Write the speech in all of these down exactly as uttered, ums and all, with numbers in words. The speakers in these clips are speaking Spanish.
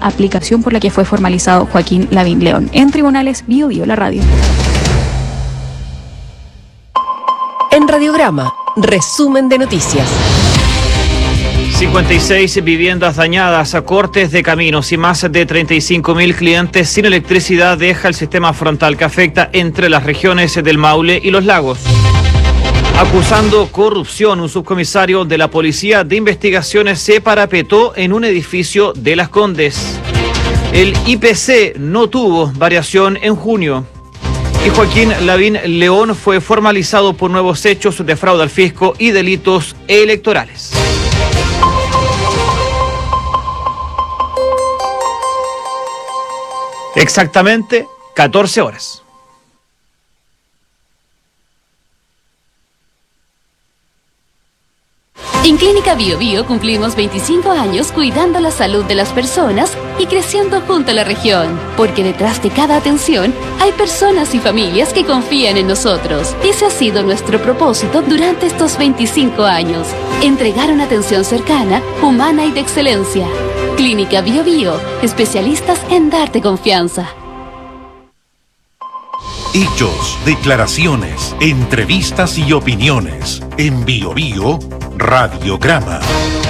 aplicación por la que fue formalizado Joaquín Lavín León. En Tribunales, Bio Bio, la radio. En Radiograma, resumen de noticias. cincuenta y seis viviendas dañadas, a cortes de caminos y más de treinta y cinco mil clientes sin electricidad deja el sistema frontal que afecta entre las regiones del Maule y los Lagos. Acusando corrupción, un subcomisario de la Policía de Investigaciones se parapetó en un edificio de Las Condes. El I P C no tuvo variación en junio. Y Joaquín Lavín León fue formalizado por nuevos hechos de fraude al fisco y delitos electorales. Exactamente catorce horas. En Clínica Bio Bio cumplimos veinticinco años cuidando la salud de las personas y creciendo junto a la región. Porque detrás de cada atención hay personas y familias que confían en nosotros. Ese ha sido nuestro propósito durante estos veinticinco años. Entregar una atención cercana, humana y de excelencia. Clínica Bio Bio, especialistas en darte confianza. Hechos, declaraciones, entrevistas y opiniones. En Bio Bio, Radiograma.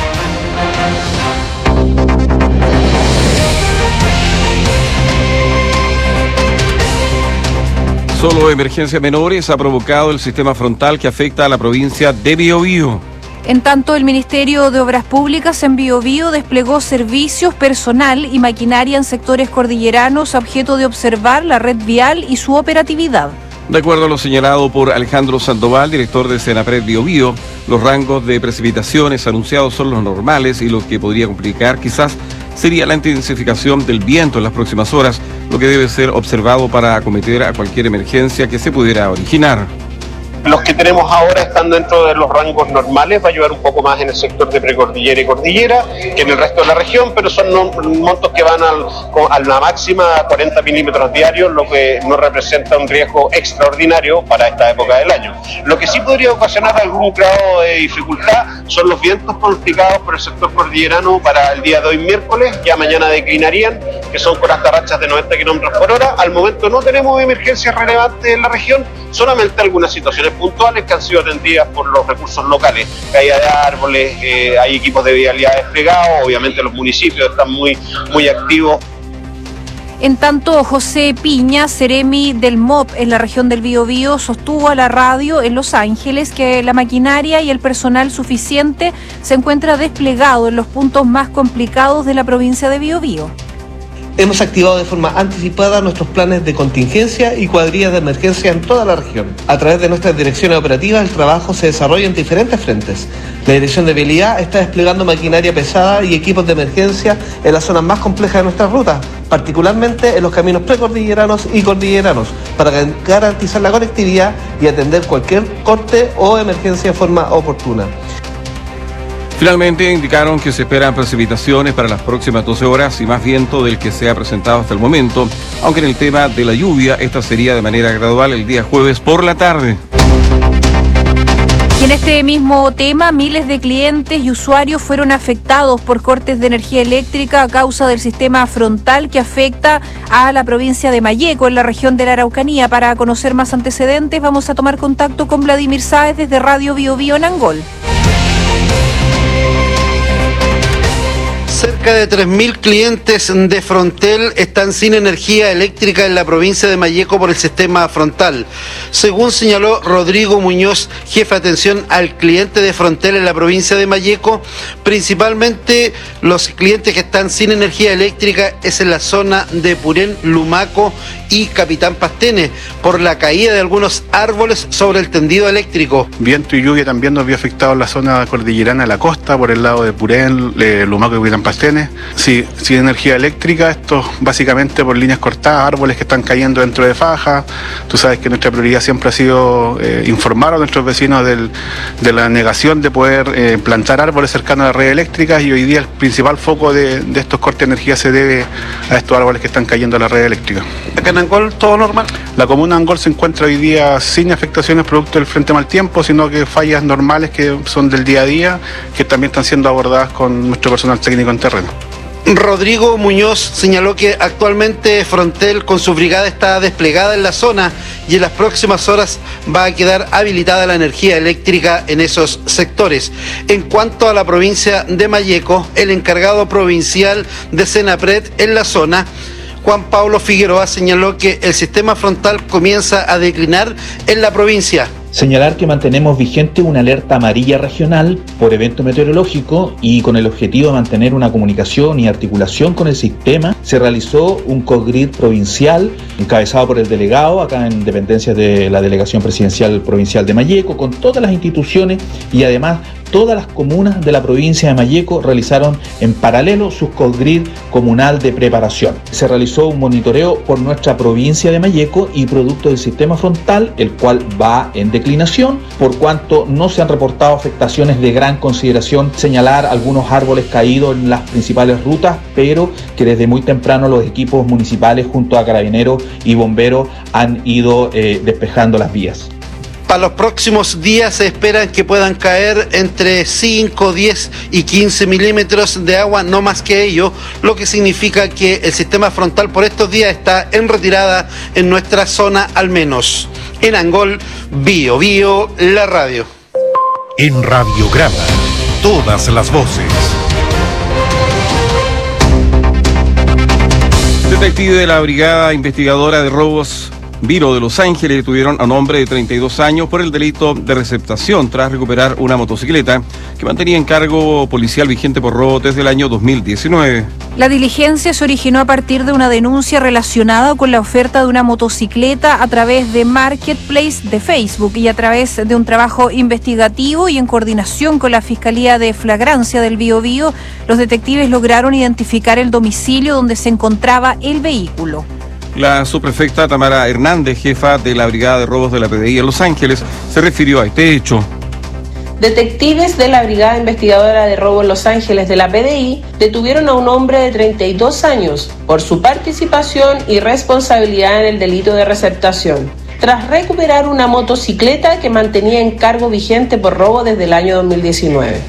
Solo emergencias menores ha provocado el sistema frontal que afecta a la provincia de Biobío. En tanto, el Ministerio de Obras Públicas en Biobío desplegó servicios, personal y maquinaria en sectores cordilleranos a objeto de observar la red vial y su operatividad. De acuerdo a lo señalado por Alejandro Sandoval, director de Senapred Biobío, los rangos de precipitaciones anunciados son los normales y lo que podría complicar quizás sería la intensificación del viento en las próximas horas, lo que debe ser observado para acometer a cualquier emergencia que se pudiera originar. Los que tenemos ahora están dentro de los rangos normales, va a ayudar un poco más en el sector de precordillera y cordillera que en el resto de la región, pero son no, montos que van al, a la máxima cuarenta milímetros diarios, lo que no representa un riesgo extraordinario para esta época del año. Lo que sí podría ocasionar algún grado de dificultad son los vientos pronosticados por el sector cordillerano para el día de hoy miércoles, ya mañana declinarían, que son con hasta rachas de noventa kilómetros por hora. Al momento no tenemos emergencias relevantes en la región, solamente algunas situaciones puntuales que han sido atendidas por los recursos locales, caída de árboles, eh, hay equipos de vialidad desplegados, obviamente los municipios están muy, muy activos. En tanto, José Piña, seremi del M O P en la región del Biobío, sostuvo a la radio en Los Ángeles que la maquinaria y el personal suficiente se encuentra desplegado en los puntos más complicados de la provincia de Biobío. Hemos activado de forma anticipada nuestros planes de contingencia y cuadrillas de emergencia en toda la región. A través de nuestras direcciones operativas, el trabajo se desarrolla en diferentes frentes. La Dirección de Vialidad está desplegando maquinaria pesada y equipos de emergencia en las zonas más complejas de nuestras rutas, particularmente en los caminos precordilleranos y cordilleranos, para garantizar la conectividad y atender cualquier corte o emergencia de forma oportuna. Finalmente indicaron que se esperan precipitaciones para las próximas doce horas y más viento del que se ha presentado hasta el momento, aunque en el tema de la lluvia esta sería de manera gradual el día jueves por la tarde. Y en este mismo tema, miles de clientes y usuarios fueron afectados por cortes de energía eléctrica a causa del sistema frontal que afecta a la provincia de Malleco, en la región de la Araucanía. Para conocer más antecedentes, vamos a tomar contacto con Vladimir Sáez desde Radio Biobío en Angol. Cerca de tres mil clientes de Frontel están sin energía eléctrica en la provincia de Malleco por el sistema frontal. Según señaló Rodrigo Muñoz, jefe de atención al cliente de Frontel en la provincia de Malleco, principalmente los clientes que están sin energía eléctrica es en la zona de Purén, Lumaco y Capitán Pastene, por la caída de algunos árboles sobre el tendido eléctrico. Viento y lluvia también nos vio afectado en la zona cordillerana de la costa, por el lado de Purén, eh, Lumaco y Capitán Pastene. Sí, sin energía eléctrica, esto básicamente por líneas cortadas, árboles que están cayendo dentro de fajas. Tú sabes que nuestra prioridad siempre ha sido eh, informar a nuestros vecinos del, de la negación de poder eh, plantar árboles cercanos a la red eléctrica, y hoy día el principal foco de, de estos cortes de energía se debe a estos árboles que están cayendo a la red eléctrica. ¿Acá en Angol todo normal? La comuna de Angol se encuentra hoy día sin afectaciones producto del frente mal tiempo, sino que fallas normales que son del día a día, que también están siendo abordadas con nuestro personal técnico en terreno. Rodrigo Muñoz señaló que actualmente Frontel con su brigada está desplegada en la zona y en las próximas horas va a quedar habilitada la energía eléctrica en esos sectores. En cuanto a la provincia de Malleco, el encargado provincial de Senapred en la zona, Juan Pablo Figueroa, señaló que el sistema frontal comienza a declinar en la provincia. Señalar que mantenemos vigente una alerta amarilla regional por evento meteorológico y con el objetivo de mantener una comunicación y articulación con el sistema, se realizó un COSGRID provincial encabezado por el delegado acá en dependencias de la Delegación Presidencial Provincial de Malleco, con todas las instituciones y además todas las comunas de la provincia de Malleco realizaron en paralelo su COSGRID comunal de preparación. Se realizó un monitoreo por nuestra provincia de Malleco y producto del sistema frontal, el cual va en declinación, por cuanto no se han reportado afectaciones de gran consideración. Señalar algunos árboles caídos en las principales rutas, pero que desde muy temprano los equipos municipales junto a carabineros y bomberos han ido eh, despejando las vías. Para los próximos días se esperan que puedan caer entre cinco, diez y quince milímetros de agua, no más que ello, lo que significa que el sistema frontal por estos días está en retirada en nuestra zona al menos. En Angol, Bio Bio, la radio. En Radiograma, todas las voces. Detective de la Brigada Investigadora de Robos Viro de Los Ángeles detuvieron a un hombre de treinta y dos años por el delito de receptación tras recuperar una motocicleta que mantenía en cargo policial vigente por robo desde el año dos mil diecinueve. La diligencia se originó a partir de una denuncia relacionada con la oferta de una motocicleta a través de Marketplace de Facebook y a través de un trabajo investigativo y en coordinación con la Fiscalía de Flagrancia del Biobío, los detectives lograron identificar el domicilio donde se encontraba el vehículo. La subprefecta Tamara Hernández, jefa de la Brigada de Robos de la P D I en Los Ángeles, se refirió a este hecho. Detectives de la Brigada Investigadora de Robo en Los Ángeles de la P D I detuvieron a un hombre de treinta y dos años por su participación y responsabilidad en el delito de receptación, tras recuperar una motocicleta que mantenía en cargo vigente por robo desde el año dos mil diecinueve.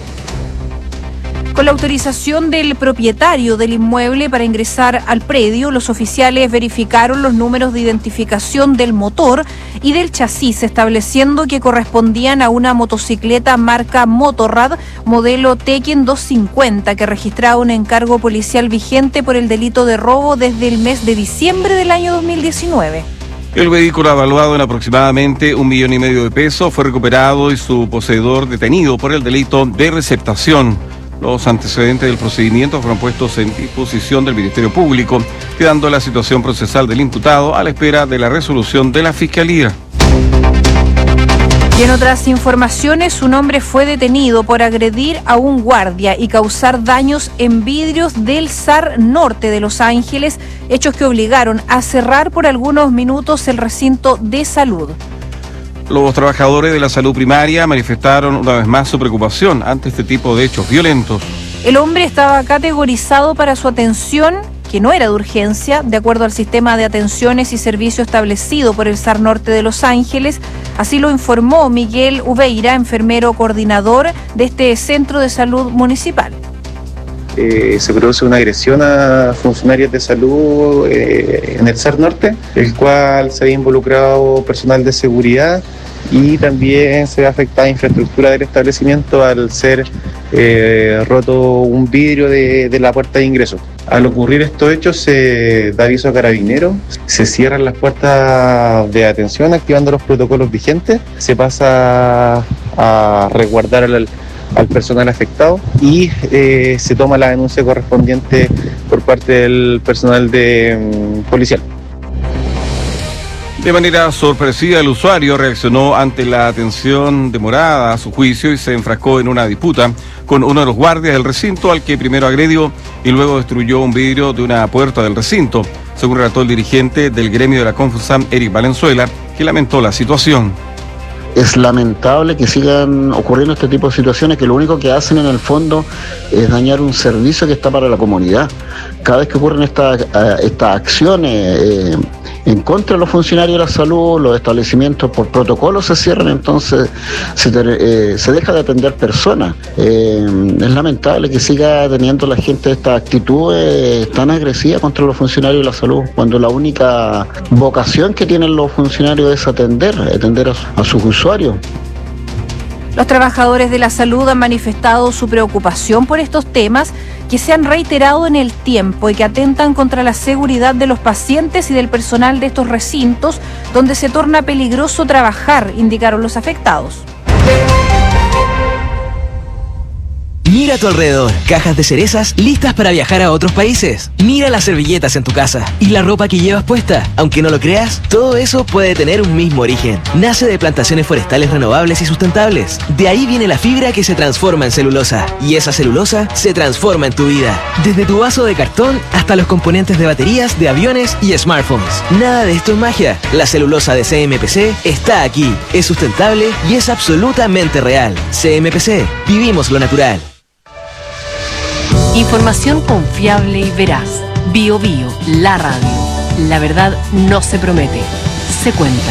Con la autorización del propietario del inmueble para ingresar al predio, los oficiales verificaron los números de identificación del motor y del chasis, estableciendo que correspondían a una motocicleta marca Motorrad, modelo Tekken doscientos cincuenta, que registraba un encargo policial vigente por el delito de robo desde el mes de diciembre del año dos mil diecinueve. El vehículo, evaluado en aproximadamente un millón y medio de pesos, fue recuperado y su poseedor detenido por el delito de receptación. Los antecedentes del procedimiento fueron puestos en disposición del Ministerio Público, quedando la situación procesal del imputado a la espera de la resolución de la Fiscalía. Y en otras informaciones, un hombre fue detenido por agredir a un guardia y causar daños en vidrios del S A R Norte de Los Ángeles, hechos que obligaron a cerrar por algunos minutos el recinto de salud. Los trabajadores de la salud primaria manifestaron una vez más su preocupación ante este tipo de hechos violentos. El hombre estaba categorizado para su atención, que no era de urgencia, de acuerdo al sistema de atenciones y servicio establecido por el S A R Norte de Los Ángeles. Así lo informó Miguel Ubeira, enfermero coordinador de este centro de salud municipal. Eh, se produce una agresión a funcionarios de salud eh, en el S A R Norte, el cual se había involucrado personal de seguridad y también se ve afectada infraestructura del establecimiento al ser eh, roto un vidrio de, de la puerta de ingreso. Al ocurrir estos hechos se da aviso a carabineros, se cierran las puertas de atención activando los protocolos vigentes, se pasa a resguardar al al personal afectado y eh, se toma la denuncia correspondiente por parte del personal de um, policial. De manera sorpresiva, el usuario reaccionó ante la atención demorada a su juicio y se enfrascó en una disputa con uno de los guardias del recinto, al que primero agredió y luego destruyó un vidrio de una puerta del recinto, según relató el dirigente del gremio de la Confusam, Eric Valenzuela, que lamentó la situación. Es lamentable que sigan ocurriendo este tipo de situaciones que lo único que hacen en el fondo es dañar un servicio que está para la comunidad. Cada vez que ocurren estas estas acciones eh, en contra de los funcionarios de la salud, los establecimientos por protocolo se cierran, entonces se, eh, se deja de atender personas. Eh, es lamentable que siga teniendo la gente esta actitud eh, tan agresiva contra los funcionarios de la salud, cuando la única vocación que tienen los funcionarios es atender, atender a, a sus usuarios. Los trabajadores de la salud han manifestado su preocupación por estos temas que se han reiterado en el tiempo y que atentan contra la seguridad de los pacientes y del personal de estos recintos, donde se torna peligroso trabajar, indicaron los afectados. Mira a tu alrededor, cajas de cerezas listas para viajar a otros países. Mira las servilletas en tu casa y la ropa que llevas puesta. Aunque no lo creas, todo eso puede tener un mismo origen. Nace de plantaciones forestales renovables y sustentables. De ahí viene la fibra que se transforma en celulosa. Y esa celulosa se transforma en tu vida. Desde tu vaso de cartón hasta los componentes de baterías, de aviones y smartphones. Nada de esto es magia. La celulosa de C M P C está aquí. Es sustentable y es absolutamente real. C M P C. Vivimos lo natural. Información confiable y veraz. Bio Bio, la radio. La verdad no se promete, se cuenta.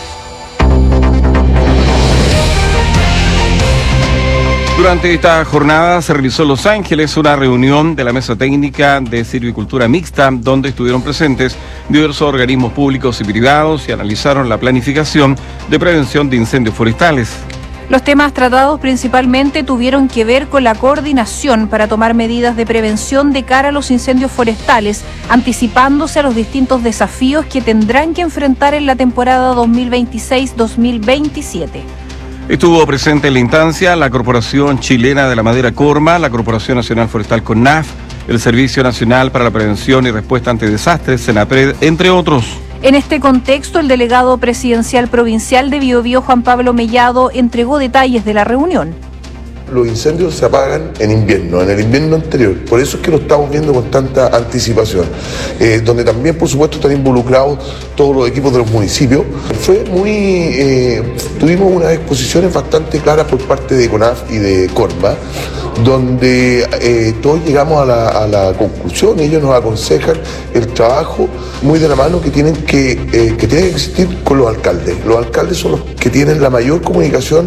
Durante esta jornada se realizó en Los Ángeles una reunión de la Mesa Técnica de Silvicultura Mixta, donde estuvieron presentes diversos organismos públicos y privados y analizaron la planificación de prevención de incendios forestales. Los temas tratados principalmente tuvieron que ver con la coordinación para tomar medidas de prevención de cara a los incendios forestales, anticipándose a los distintos desafíos que tendrán que enfrentar en la temporada dos mil veintiséis dos mil veintisiete. Estuvo presente en la instancia la Corporación Chilena de la Madera Corma, la Corporación Nacional Forestal CONAF, el Servicio Nacional para la Prevención y Respuesta ante Desastres, SENAPRED, entre otros. En este contexto, el delegado presidencial provincial de Biobío, Juan Pablo Mellado, entregó detalles de la reunión. Los incendios se apagan en invierno, en el invierno anterior. Por eso es que lo estamos viendo con tanta anticipación. Eh, donde también, por supuesto, están involucrados todos los equipos de los municipios. Fue muy... Eh, tuvimos unas exposiciones bastante claras por parte de CONAF y de CORMA, donde eh, todos llegamos a la, a la conclusión, ellos nos aconsejan el trabajo muy de la mano que tienen que, eh, que tiene que existir con los alcaldes. Los alcaldes son los que tienen la mayor comunicación.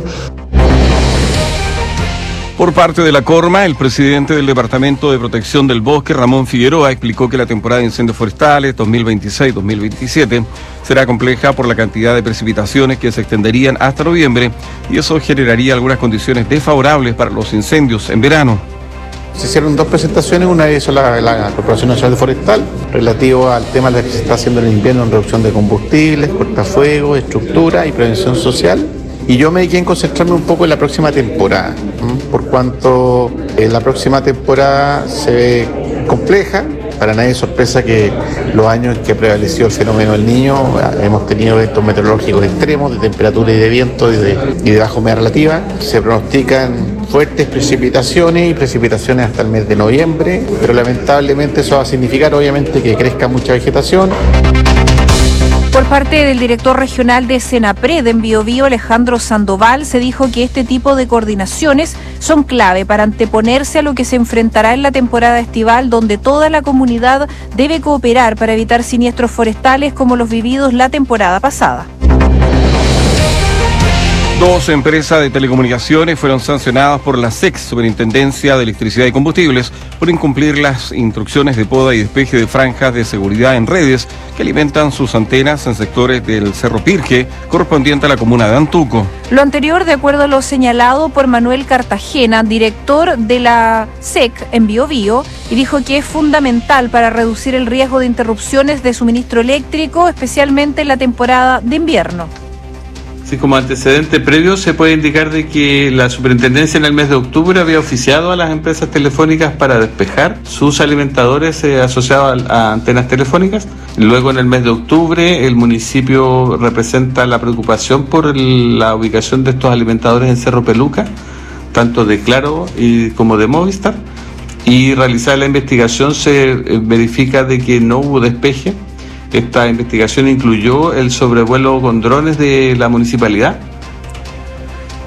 Por parte de la Corma, el presidente del Departamento de Protección del Bosque, Ramón Figueroa, explicó que la temporada de incendios forestales dos mil veintiséis dos mil veintisiete será compleja por la cantidad de precipitaciones que se extenderían hasta noviembre y eso generaría algunas condiciones desfavorables para los incendios en verano. Se hicieron dos presentaciones, una de ellas la, la Corporación Nacional Forestal, relativo al tema de lo que se está haciendo en el invierno en reducción de combustibles, cortafuegos, estructura y prevención social. Y yo me dediqué en concentrarme un poco en la próxima temporada, por cuanto en la próxima temporada se ve compleja. Para nadie es sorpresa que los años en que prevaleció el fenómeno del Niño hemos tenido eventos meteorológicos extremos de temperatura y de viento y de, y de baja humedad relativa. Se pronostican fuertes precipitaciones y precipitaciones hasta el mes de noviembre, pero lamentablemente eso va a significar obviamente que crezca mucha vegetación. Por parte del director regional de SENAPRED en Biobío, Alejandro Sandoval, se dijo que este tipo de coordinaciones son clave para anteponerse a lo que se enfrentará en la temporada estival, donde toda la comunidad debe cooperar para evitar siniestros forestales como los vividos la temporada pasada. Dos empresas de telecomunicaciones fueron sancionadas por la S E C, Superintendencia de Electricidad y Combustibles, por incumplir las instrucciones de poda y despeje de franjas de seguridad en redes que alimentan sus antenas en sectores del Cerro Pirque, correspondiente a la comuna de Antuco. Lo anterior, de acuerdo a lo señalado por Manuel Cartagena, director de la S E C en Biobío, y dijo que es fundamental para reducir el riesgo de interrupciones de suministro eléctrico, especialmente en la temporada de invierno. Sí, como antecedente previo se puede indicar de que la superintendencia en el mes de octubre había oficiado a las empresas telefónicas para despejar sus alimentadores eh, asociados a, a antenas telefónicas. Luego en el mes de octubre el municipio representa la preocupación por el, la ubicación de estos alimentadores en Cerro Peluca, tanto de Claro y como de Movistar, y realizada la investigación se eh, verifica de que no hubo despeje. Esta investigación incluyó el sobrevuelo con drones de la municipalidad.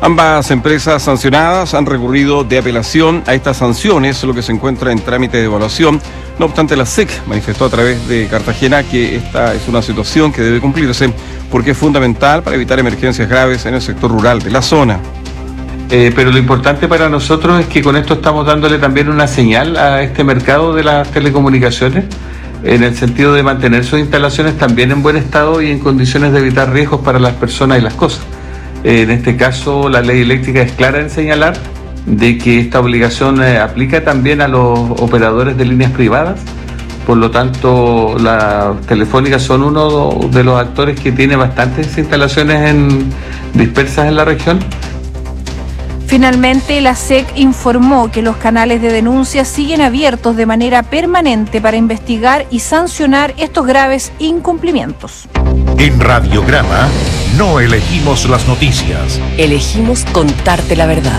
Ambas empresas sancionadas han recurrido de apelación a estas sanciones, lo que se encuentra en trámite de evaluación. No obstante, la S E C manifestó a través de Cartagena que esta es una situación que debe cumplirse porque es fundamental para evitar emergencias graves en el sector rural de la zona. Eh, pero lo importante para nosotros es que con esto estamos dándole también una señal a este mercado de las telecomunicaciones, en el sentido de mantener sus instalaciones también en buen estado y en condiciones de evitar riesgos para las personas y las cosas. Eh, en este caso, la ley eléctrica es clara en señalar de que esta obligación eh, aplica también a los operadores de líneas privadas. Por lo tanto, las telefónicas son uno de los actores que tiene bastantes instalaciones en, dispersas en la región. Finalmente, la S E C informó que los canales de denuncia siguen abiertos de manera permanente para investigar y sancionar estos graves incumplimientos. En Radiograma no elegimos las noticias. Elegimos contarte la verdad.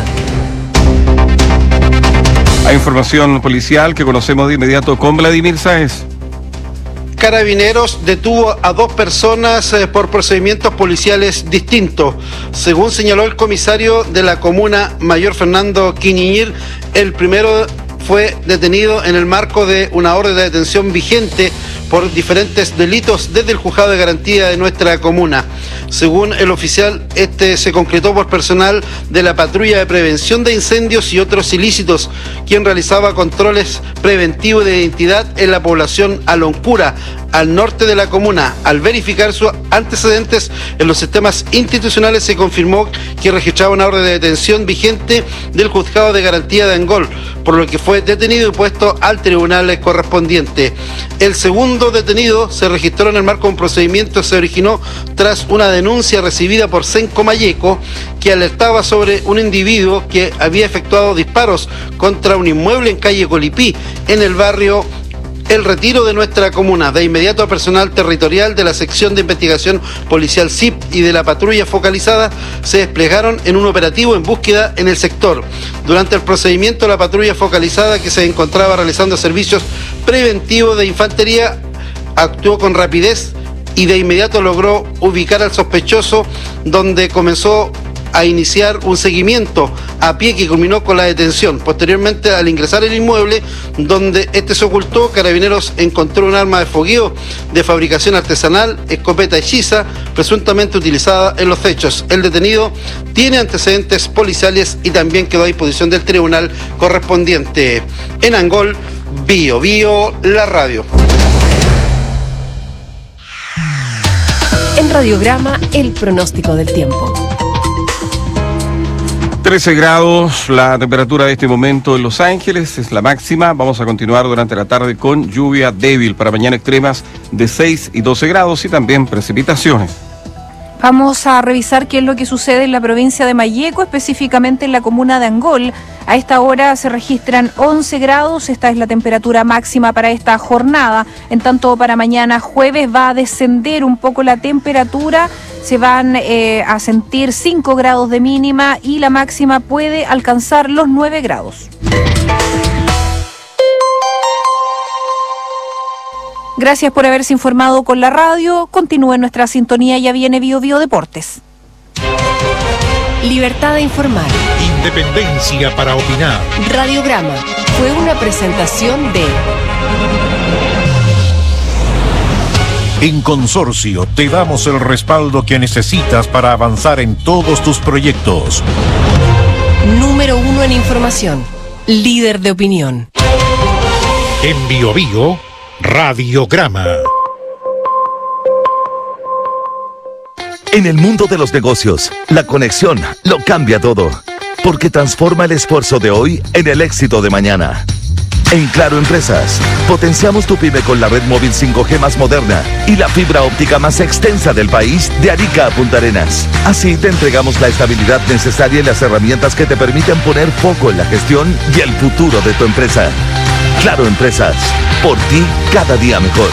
Hay información policial que conocemos de inmediato con Vladimir Sáez. Carabineros detuvo a dos personas eh, por procedimientos policiales distintos. Según señaló el comisario de la comuna, Mayor Fernando Quiñiñir, el primero fue detenido en el marco de una orden de detención vigente por diferentes delitos desde el juzgado de garantía de nuestra comuna. Según el oficial, este se concretó por personal de la patrulla de prevención de incendios y otros ilícitos, quien realizaba controles preventivos de identidad en la población Aloncura, al norte de la comuna. Al verificar sus antecedentes en los sistemas institucionales, se confirmó que registraba una orden de detención vigente del juzgado de garantía de Angol, por lo que fue detenido y puesto al tribunal correspondiente. El segundo detenido se registró en el marco de un procedimiento que se originó tras una denuncia recibida por Senco Malleco, que alertaba sobre un individuo que había efectuado disparos contra un inmueble en calle Colipí, en el barrio El Retiro de nuestra comuna. De inmediato, a personal territorial de la sección de investigación policial S I P y de la patrulla focalizada se desplegaron en un operativo en búsqueda en el sector. Durante el procedimiento, la patrulla focalizada, que se encontraba realizando servicios preventivos de infantería, actuó con rapidez y de inmediato logró ubicar al sospechoso, donde comenzó a iniciar un seguimiento a pie que culminó con la detención. Posteriormente, al ingresar al inmueble donde este se ocultó, Carabineros encontró un arma de fogueo de fabricación artesanal, escopeta hechiza, presuntamente utilizada en los hechos. El detenido tiene antecedentes policiales y también quedó a disposición del tribunal correspondiente. En Angol, Bio Bio, la radio. En Radiograma, el pronóstico del tiempo. trece grados la temperatura de este momento en Los Ángeles, es la máxima. Vamos a continuar durante la tarde con lluvia débil para mañana, extremas de seis y doce grados y también precipitaciones. Vamos a revisar qué es lo que sucede en la provincia de Malleco, específicamente en la comuna de Angol. A esta hora se registran once grados, esta es la temperatura máxima para esta jornada. En tanto, para mañana jueves va a descender un poco la temperatura, se van eh, a sentir cinco grados de mínima y la máxima puede alcanzar los nueve grados. Gracias por haberse informado con la radio. Continúe en nuestra sintonía, ya viene Bio Bio Deportes. Libertad de informar. Independencia para opinar. Radiograma fue una presentación de... En Consorcio te damos el respaldo que necesitas para avanzar en todos tus proyectos. Número uno en información. Líder de opinión. En Bio Bio, Radiograma. En el mundo de los negocios, la conexión lo cambia todo, porque transforma el esfuerzo de hoy en el éxito de mañana. En Claro Empresas, potenciamos tu pyme con la red móvil cinco G más moderna y la fibra óptica más extensa del país, de Arica a Punta Arenas. Así te entregamos la estabilidad necesaria y las herramientas que te permiten poner foco en la gestión y el futuro de tu empresa. Claro Empresas, por ti cada día mejor.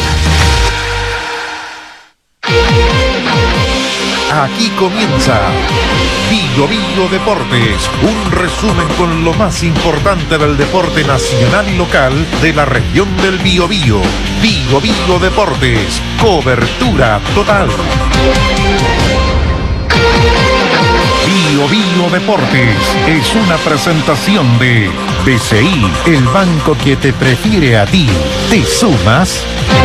Aquí comienza Bio Bio Deportes, un resumen con lo más importante del deporte nacional y local de la región del Biobío. Bio Bio Deportes, cobertura total. Bio Bio Deportes es una presentación de B C I, el banco que te prefiere a ti. ¿Te sumas?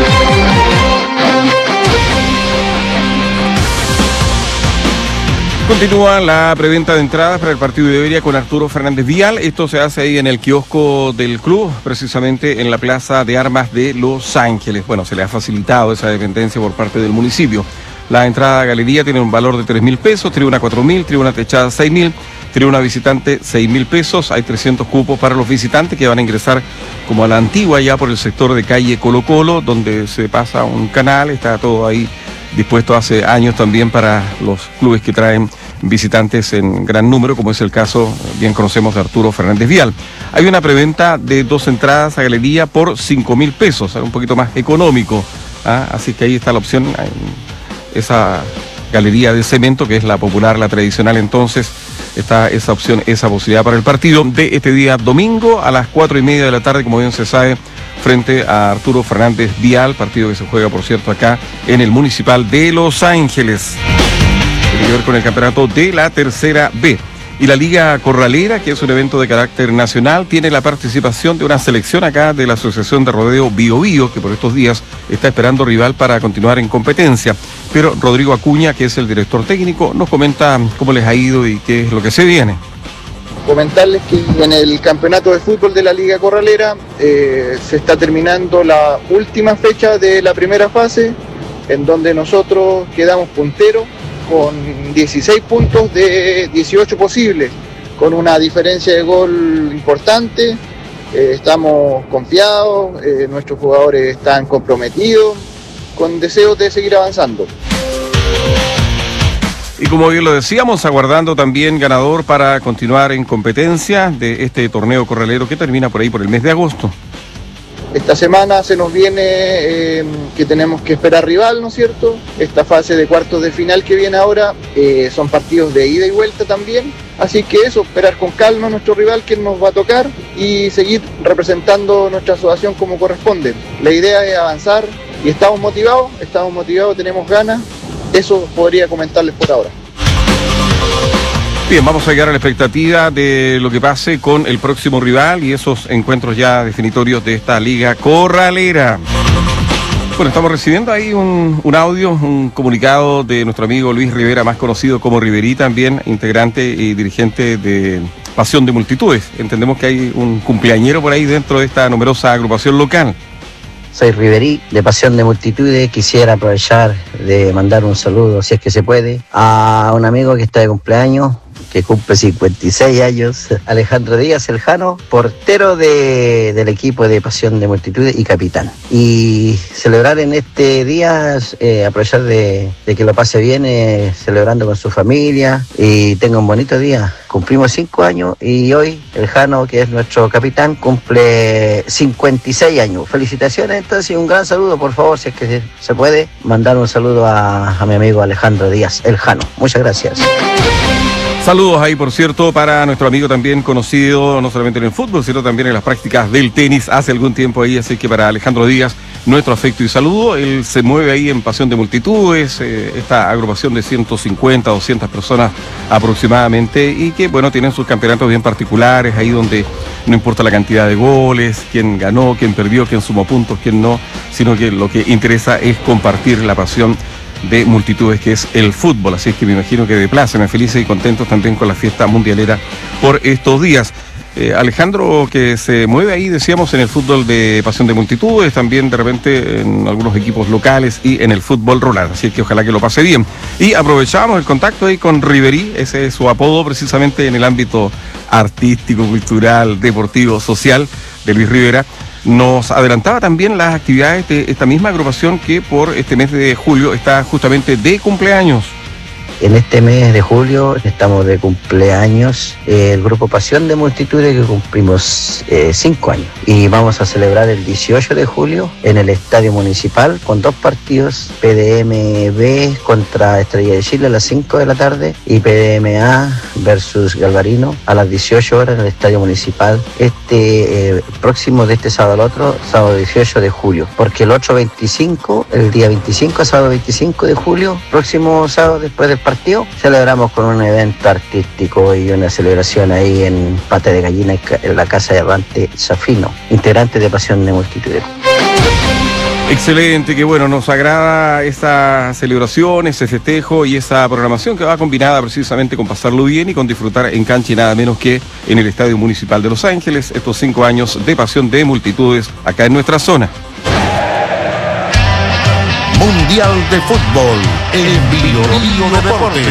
Continúa la preventa de entradas para el partido de Iberia con Arturo Fernández Vial. Esto se hace ahí en el kiosco del club, precisamente en la Plaza de Armas de Los Ángeles. Bueno, se le ha facilitado esa dependencia por parte del municipio. La entrada a galería tiene un valor de tres mil pesos, tribuna cuatro mil, tribuna techada seis mil, tribuna visitante seis mil pesos. Hay trescientos cupos para los visitantes que van a ingresar como a la antigua, ya por el sector de calle Colo Colo, donde se pasa un canal, está todo ahí dispuesto hace años también para los clubes que traen visitantes en gran número, como es el caso, bien conocemos, de Arturo Fernández Vial. Hay una preventa de dos entradas a galería por cinco mil pesos, un poquito más económico, ¿ah? Así que ahí está la opción, esa galería de cemento, que es la popular, la tradicional. Entonces está esa opción, esa posibilidad para el partido de este día domingo a las cuatro y media de la tarde, como bien se sabe, frente a Arturo Fernández Vial, partido que se juega, por cierto, acá en el Municipal de Los Ángeles. Tiene que ver con el campeonato de la Tercera B. Y la Liga Corralera, que es un evento de carácter nacional, tiene la participación de una selección acá de la Asociación de Rodeo Bio Bio, que por estos días está esperando rival para continuar en competencia. Pero Rodrigo Acuña, que es el director técnico, nos comenta cómo les ha ido y qué es lo que se viene. Comentarles que en el campeonato de fútbol de la Liga Corralera eh, se está terminando la última fecha de la primera fase, en donde nosotros quedamos punteros con dieciséis puntos de dieciocho posibles, con una diferencia de gol importante. Eh, estamos confiados, eh, nuestros jugadores están comprometidos, con deseos de seguir avanzando. Y como bien lo decíamos, aguardando también ganador para continuar en competencia de este torneo corralero que termina por ahí por el mes de agosto. Esta semana se nos viene eh, que tenemos que esperar rival, ¿no es cierto? Esta fase de cuartos de final que viene ahora eh, son partidos de ida y vuelta también. Así que eso, esperar con calma a nuestro rival que nos va a tocar y seguir representando nuestra asociación como corresponde. La idea es avanzar y estamos motivados, estamos motivados, tenemos ganas. Eso podría comentarles por ahora. Bien, vamos a llegar a la expectativa de lo que pase con el próximo rival y esos encuentros ya definitorios de esta Liga Corralera. Bueno, estamos recibiendo ahí un, un audio, un comunicado de nuestro amigo Luis Rivera, más conocido como Riverí, también integrante y dirigente de Pasión de Multitudes. Entendemos que hay un cumpleañero por ahí dentro de esta numerosa agrupación local. Soy Riverí, de Pasión de Multitudes. Quisiera aprovechar de mandar un saludo, si es que se puede, a un amigo que está de cumpleaños, que cumple cincuenta y seis años, Alejandro Díaz, el Jano, portero de, del equipo de Pasión de Multitudes y capitán. Y celebrar en este día, eh, aprovechar de, de que lo pase bien, eh, celebrando con su familia y tenga un bonito día. Cumplimos cinco años y hoy el Jano, que es nuestro capitán, cumple cincuenta y seis años. Felicitaciones entonces y un gran saludo, por favor, si es que se, se puede, mandar un saludo a, a mi amigo Alejandro Díaz, el Jano. Muchas gracias. Saludos ahí, por cierto, para nuestro amigo también conocido, no solamente en el fútbol, sino también en las prácticas del tenis hace algún tiempo ahí, así que para Alejandro Díaz, nuestro afecto y saludo. Él se mueve ahí en Pasión de Multitudes, eh, esta agrupación de ciento cincuenta, doscientas personas aproximadamente, y que, bueno, tienen sus campeonatos bien particulares, ahí donde no importa la cantidad de goles, quién ganó, quién perdió, quién sumó puntos, quién no, sino que lo que interesa es compartir la pasión de Multitudes, que es el fútbol. Así es que me imagino que de plaza, me felices y contentos también con la fiesta mundialera por estos días. Eh, Alejandro, que se mueve ahí, decíamos, en el fútbol de Pasión de Multitudes, también de repente en algunos equipos locales y en el fútbol rural, así que ojalá que lo pase bien. Y aprovechamos el contacto ahí con Riverí, ese es su apodo precisamente en el ámbito artístico, cultural, deportivo, social de Luis Rivera. Nos adelantaba también las actividades de esta misma agrupación que por este mes de julio está justamente de cumpleaños. En este mes de julio estamos de cumpleaños eh, el Grupo Pasión de Multitudes, que cumplimos eh, cinco años. Y vamos a celebrar el dieciocho de julio en el Estadio Municipal con dos partidos, P D M B contra Estrella de Chile a las cinco de la tarde y P D M A versus Galvarino a las dieciocho horas en el Estadio Municipal. Este eh, próximo de este sábado al otro, sábado dieciocho de julio. Porque el otro veinticinco, el día veinticinco, sábado veinticinco de julio, próximo sábado después del partido, celebramos con un evento artístico y una celebración ahí en Pata de Gallina, en la Casa de Errante Safino, integrante de Pasión de Multitudes. Excelente, que bueno, nos agrada esta celebración, ese festejo y esa programación que va combinada precisamente con pasarlo bien y con disfrutar en cancha y nada menos que en el Estadio Municipal de Los Ángeles, estos cinco años de Pasión de Multitudes acá en nuestra zona. Mundial de Fútbol en Bio Bio Deportes.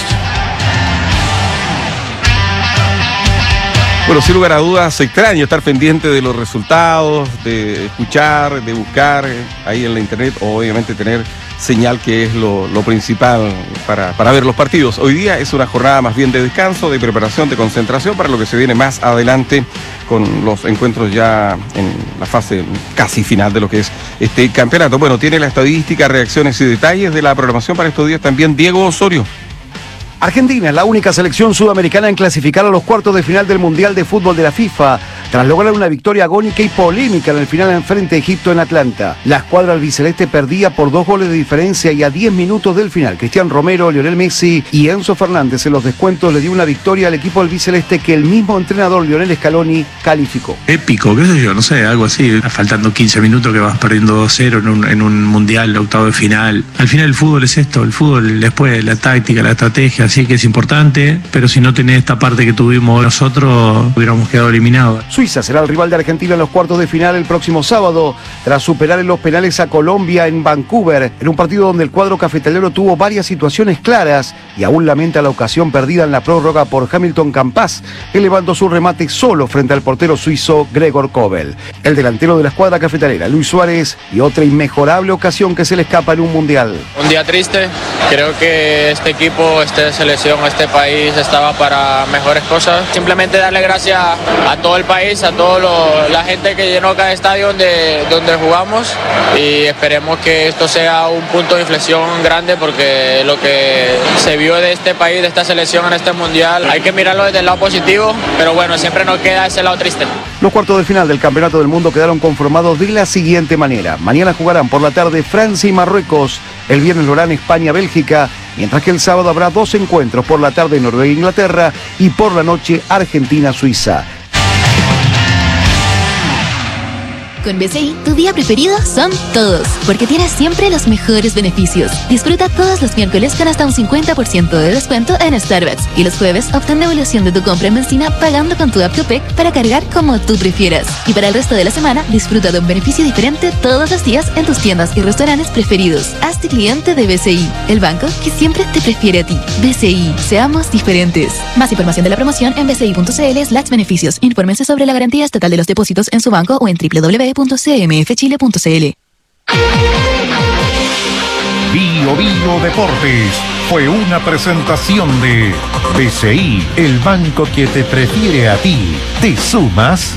Bueno, sin lugar a dudas, extraño estar pendiente de los resultados, de escuchar, de buscar ahí en la internet, o obviamente tener señal, que es lo, lo principal para, para ver los partidos. Hoy día es una jornada más bien de descanso, de preparación, de concentración para lo que se viene más adelante con los encuentros ya en la fase casi final de lo que es este campeonato. Bueno, tiene la estadística, reacciones y detalles de la programación para estos días también Diego Osorio. Argentina es la única selección sudamericana en clasificar a los cuartos de final del Mundial de Fútbol de la FIFA, tras lograr una victoria agónica y polémica en el final en frente a Egipto en Atlanta. La escuadra albiceleste perdía por dos goles de diferencia y a diez minutos del final, Cristian Romero, Lionel Messi y Enzo Fernández en los descuentos le dio una victoria al equipo albiceleste que el mismo entrenador Lionel Scaloni calificó. Épico, qué sé yo, no sé, algo así, faltando quince minutos que vas perdiendo dos cero en un, en un Mundial, octavo de final. Al final el fútbol es esto, el fútbol después, la táctica, la estrategia, así que es importante, pero si no tenés esta parte que tuvimos nosotros, hubiéramos quedado eliminados. Suiza será el rival de Argentina en los cuartos de final el próximo sábado, tras superar en los penales a Colombia en Vancouver, en un partido donde el cuadro cafetalero tuvo varias situaciones claras y aún lamenta la ocasión perdida en la prórroga por Hamilton Campas, elevando su remate solo frente al portero suizo Gregor Kobel. El delantero de la escuadra cafetalera, Luis Suárez, y otra inmejorable ocasión que se le escapa en un mundial. Un día triste, creo que este equipo, esta selección, este país estaba para mejores cosas. Simplemente darle gracias a todo el país, a toda la gente que llenó cada estadio donde, donde jugamos, y esperemos que esto sea un punto de inflexión grande, porque lo que se vio de este país, de esta selección en este mundial, hay que mirarlo desde el lado positivo, pero bueno, siempre nos queda ese lado triste. Los cuartos de final del Campeonato del Mundo quedaron conformados de la siguiente manera. Mañana jugarán por la tarde Francia y Marruecos, el viernes lo harán España-Bélgica, mientras que el sábado habrá dos encuentros, por la tarde Noruega e Inglaterra y por la noche Argentina-Suiza. Con B C I, tu día preferido son todos, porque tienes siempre los mejores beneficios. Disfruta todos los miércoles con hasta un cincuenta por ciento de descuento en Starbucks, y los jueves obtén devolución de tu compra en benzina pagando con tu app Copec para cargar como tú prefieras. Y para el resto de la semana, disfruta de un beneficio diferente todos los días en tus tiendas y restaurantes preferidos. Hazte cliente de B C I, el banco que siempre te prefiere a ti. B C I, seamos diferentes. Más información de la promoción en bci.cl slash beneficios. Infórmense sobre la garantía estatal de los depósitos en su banco o en doble u doble u doble u punto c m f chile punto c l. Bio Bio Deportes fue una presentación de B C I, el banco que te prefiere a ti. ¿Te sumas?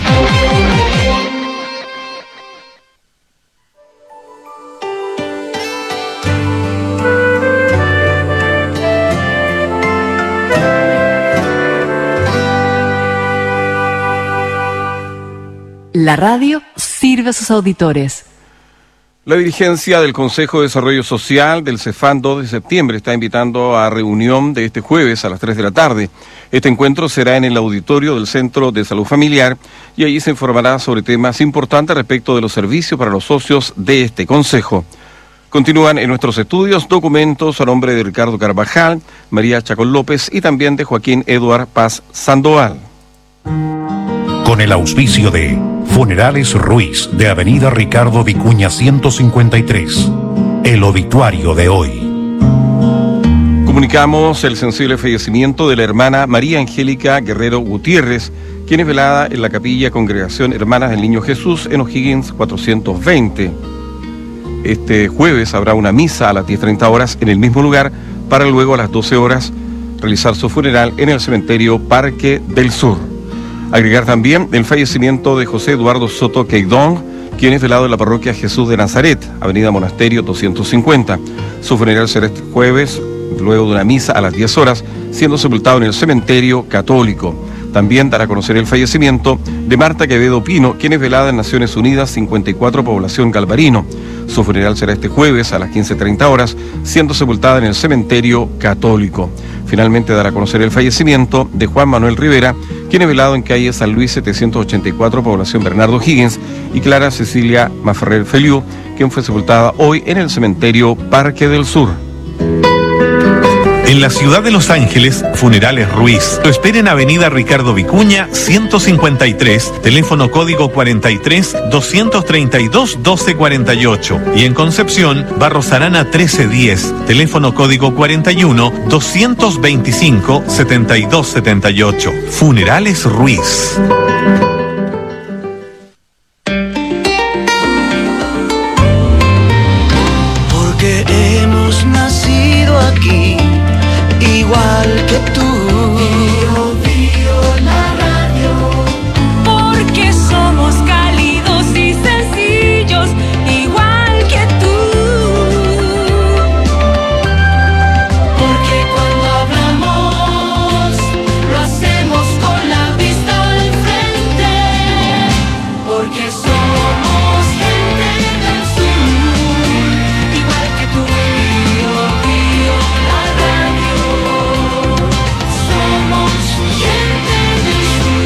La radio sirve a sus auditores. La dirigencia del Consejo de Desarrollo Social del CEFAN dos de septiembre está invitando a reunión de este jueves a las tres de la tarde. Este encuentro será en el auditorio del Centro de Salud Familiar y allí se informará sobre temas importantes respecto de los servicios para los socios de este consejo. Continúan en nuestros estudios documentos a nombre de Ricardo Carvajal, María Chacón López y también de Joaquín Eduard Paz Sandoval. Con el auspicio de Funerales Ruiz, de Avenida Ricardo Vicuña ciento cincuenta y tres. El obituario de hoy. Comunicamos el sensible fallecimiento de la hermana María Angélica Guerrero Gutiérrez, quien es velada en la capilla Congregación Hermanas del Niño Jesús en O'Higgins cuatrocientos veinte. Este jueves habrá una misa a las diez treinta horas en el mismo lugar, para luego a las doce horas realizar su funeral en el cementerio Parque del Sur. Agregar también el fallecimiento de José Eduardo Soto Queidón, quien es velado en la parroquia Jesús de Nazaret, Avenida Monasterio doscientos cincuenta. Su funeral será este jueves, luego de una misa a las diez horas, siendo sepultado en el cementerio católico. También dará a conocer el fallecimiento de Marta Quevedo Pino, quien es velada en Naciones Unidas cincuenta y cuatro, población Galvarino. Su funeral será este jueves a las quince treinta horas, siendo sepultada en el cementerio católico. Finalmente dará a conocer el fallecimiento de Juan Manuel Rivera, quien es velado en calle San Luis setecientos ochenta y cuatro, población Bernardo Higgins, y Clara Cecilia Maferrer Feliu, quien fue sepultada hoy en el cementerio Parque del Sur. En la ciudad de Los Ángeles, Funerales Ruiz. Lo espera en Avenida Ricardo Vicuña, ciento cincuenta y tres, teléfono código cuarenta y tres, doscientos treinta y dos, doce cuarenta y ocho. Y en Concepción, Barros Arana trece diez, teléfono código cuarenta y uno, doscientos veinticinco, setenta y dos setenta y ocho. Funerales Ruiz. Porque hemos nacido aquí, igual que tú. Bio, bio, la radio. Porque somos cálidos y sencillos, igual que tú. Porque cuando hablamos, lo hacemos con la vista al frente. Porque somos gente del sur, igual que tú. Bio, bio, la radio. Somos gente del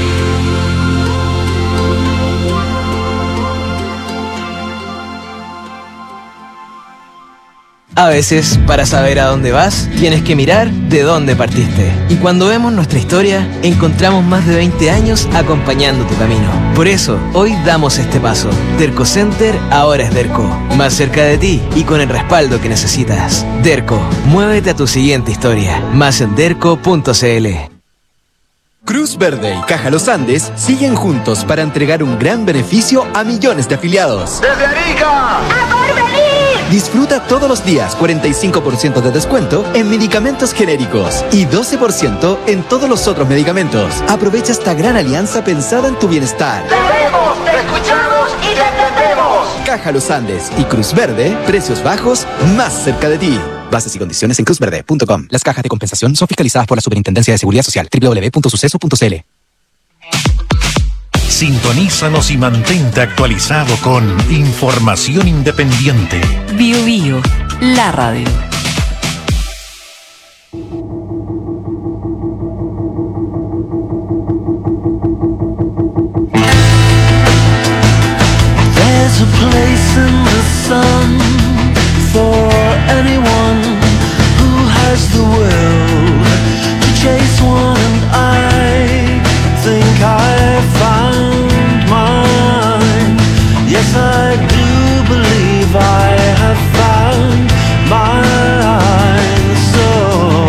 A veces, para saber a dónde vas, tienes que mirar de dónde partiste. Y cuando vemos nuestra historia, encontramos más de veinte años acompañando tu camino. Por eso, hoy damos este paso. Derco Center ahora es Derco. Más cerca de ti y con el respaldo que necesitas. Derco, muévete a tu siguiente historia. Más en derco punto c l. Cruz Verde y Caja Los Andes siguen juntos para entregar un gran beneficio a millones de afiliados. ¡Desde Arica! ¡A Porvenir! Disfruta todos los días cuarenta y cinco por ciento de descuento en medicamentos genéricos y doce por ciento en todos los otros medicamentos. Aprovecha esta gran alianza pensada en tu bienestar. ¡Te vemos, te escuchamos y te entendemos! Caja Los Andes y Cruz Verde, precios bajos más cerca de ti. Bases y condiciones en cruz verde punto com. Las cajas de compensación son fiscalizadas por la Superintendencia de Seguridad Social. doble u doble u doble u punto suceso punto c l. Sintonízanos y mantente actualizado con información independiente. Bio Bio, la radio. There's a place in the sun for anyone who has the will to chase one, and I think I found mine. Yes, I do believe I have found mine. So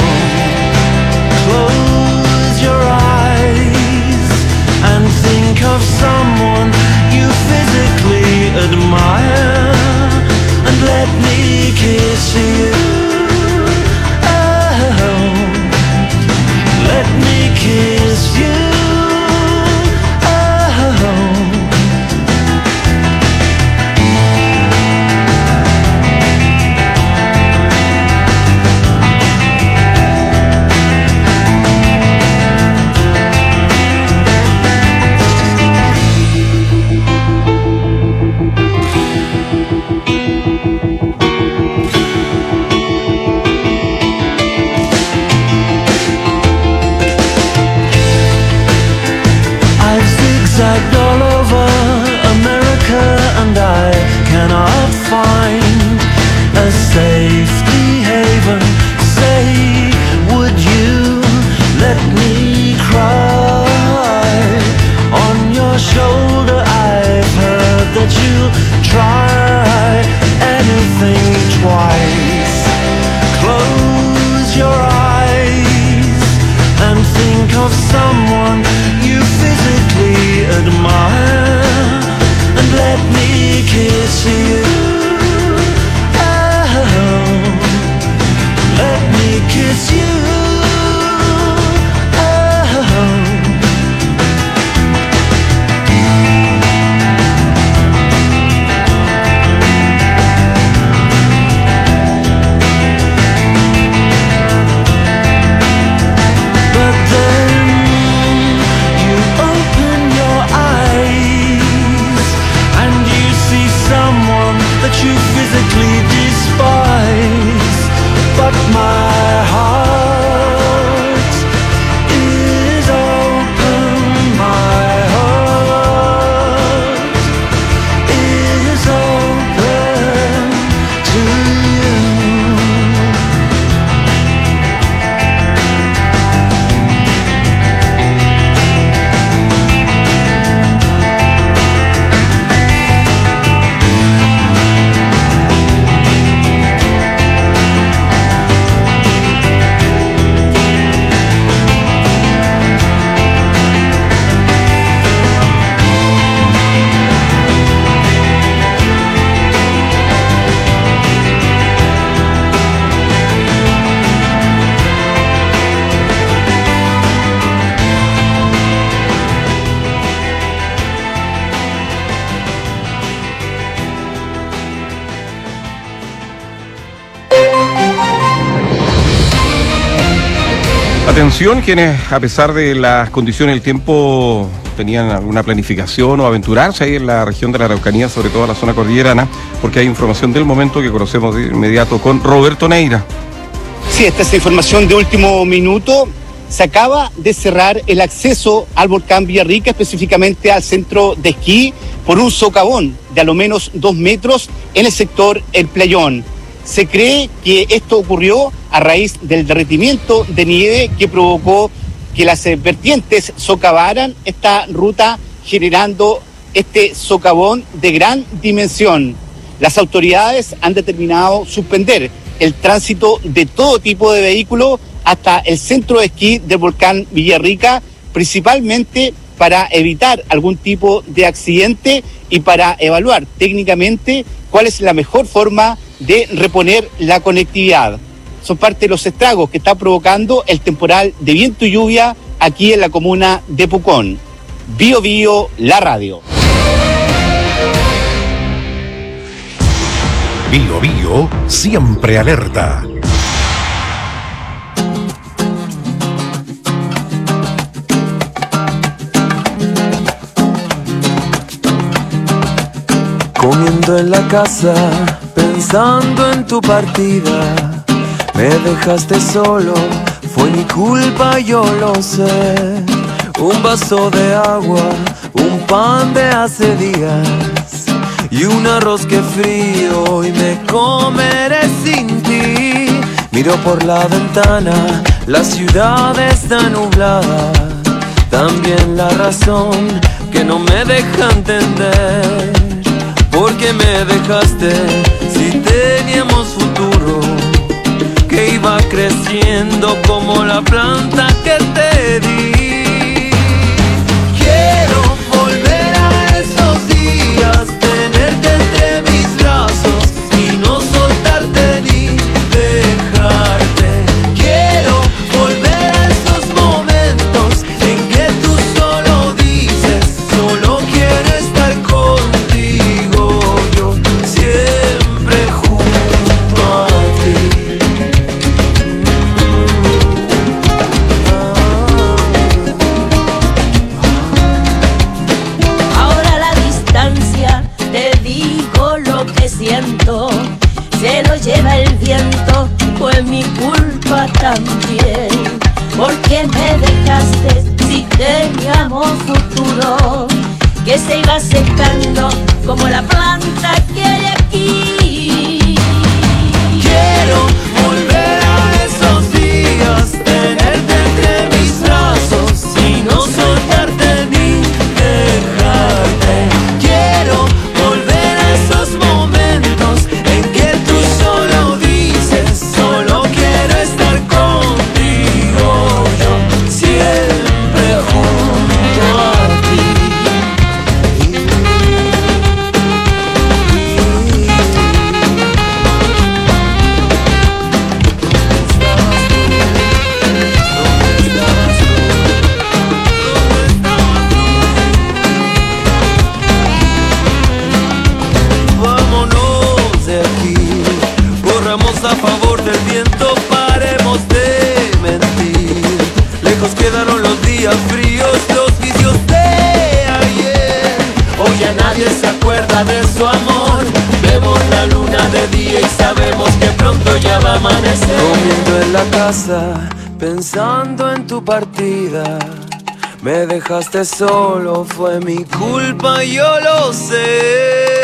close your eyes and think of someone you physically admire, and let me kiss you. Oh, let me kiss you. Atención, quienes a pesar de las condiciones del tiempo tenían alguna planificación o aventurarse ahí en la región de la Araucanía, sobre todo en la zona cordillerana, porque hay información del momento que conocemos de inmediato con Roberto Neira. Sí, esta es información de último minuto. Se acaba de cerrar el acceso al volcán Villarrica, específicamente al centro de esquí, por un socavón de a lo menos dos metros en el sector El Playón. Se cree que esto ocurrió a raíz del derretimiento de nieve que provocó que las vertientes socavaran esta ruta, generando este socavón de gran dimensión. Las autoridades han determinado suspender el tránsito de todo tipo de vehículos hasta el centro de esquí del volcán Villarrica, principalmente para evitar algún tipo de accidente y para evaluar técnicamente cuál es la mejor forma de reponer la conectividad. Son parte de los estragos que está provocando el temporal de viento y lluvia aquí en la comuna de Pucón. Bio Bio, la radio. Bio Bio, siempre alerta. Comiendo en la casa, pensando en tu partida, me dejaste solo, fue mi culpa, yo lo sé. Un vaso de agua, un pan de hace días y un arroz que frío y me comeré sin ti. Miro por la ventana, la ciudad está nublada, también la razón que no me deja entender. ¿Por qué me dejaste si teníamos futuro? Que iba creciendo como la planta que te di. Quiero volver a esos días, tenerte entre mis brazos y no soltarte ni dejarte. Quiero volver a esos momentos en que tú solo dices, solo quiero estar contigo. Se lo lleva el viento, fue mi culpa también. ¿Por qué me dejaste si teníamos futuro? Que se iba secando como la planta que hay aquí. Quiero volver a esos días, tenerte entre mis brazos y no soltarte ni dejarte. Quiero volver a esos momentos en que tú solo dices, solo quiero estar contigo, yo siempre junto a ti. A favor del viento, paremos de mentir. Lejos quedaron los días fríos, los vicios de ayer. Hoy ya nadie se acuerda de su amor. Vemos la luna de día y sabemos que pronto ya va a amanecer. Comiendo en la casa, pensando en tu partida. Me dejaste solo, fue mi culpa, yo lo sé.